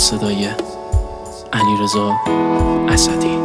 صدای علیرضا اسدی.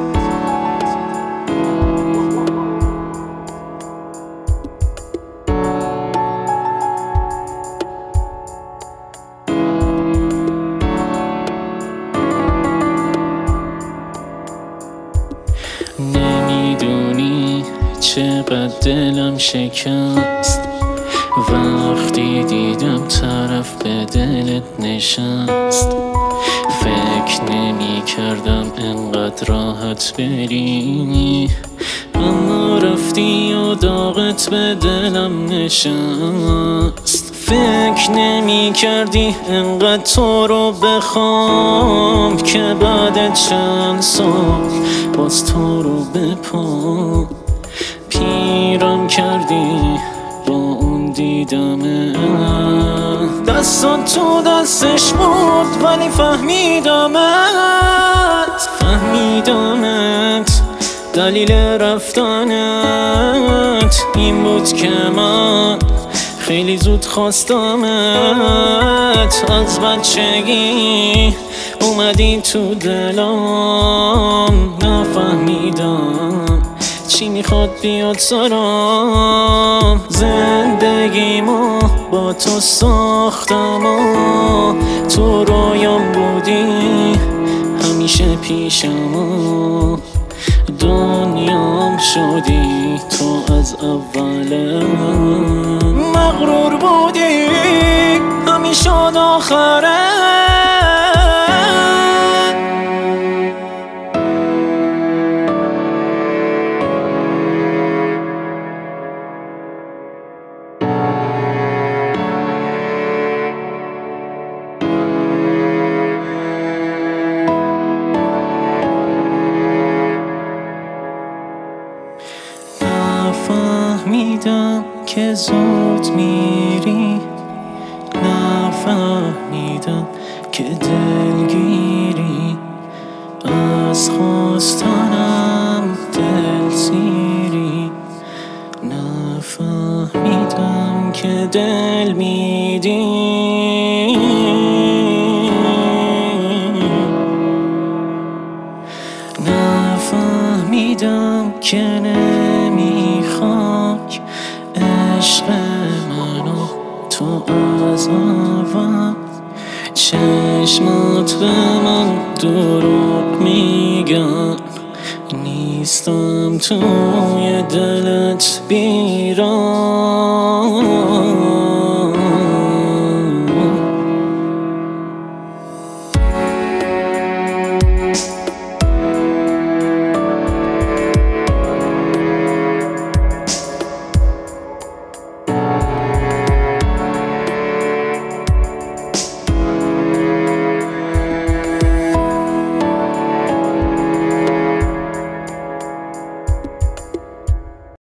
نمیدونی چقدر دلم شکست وقتی دیدم طرف به دلت نشست. فکر نمی کردم انقدر راحت بری، اما رفتی و داغت به دلم نشست. فکر نمی کردی انقدر تو رو بخوام که بعد چند سال باز تو رو بپام. پیرم کردی با اون دیدمه، دستات تو دستش بود ولی فهمیدمت دلیل رفتنت این بود که من خیلی زود خواستمت. از بچگی اومدی تو دلم، نفهمیدم چی میخواد بیاد سرم. زندگیمو با تو ساختم و تو رویام بودی همیشه پیشم و دنیام شدی تو از اول. مغرور بودی همیشه آخره، نفهمیدم که زود میری، نفهمیدم که دلگیری، از خواستنم دل سیری. نفهمیدم که دل میدی، نفهمیدم که نمیخوای عشق منو تو از اول. چشمات به من دروغ میگن، نیستم توی دلت بیران.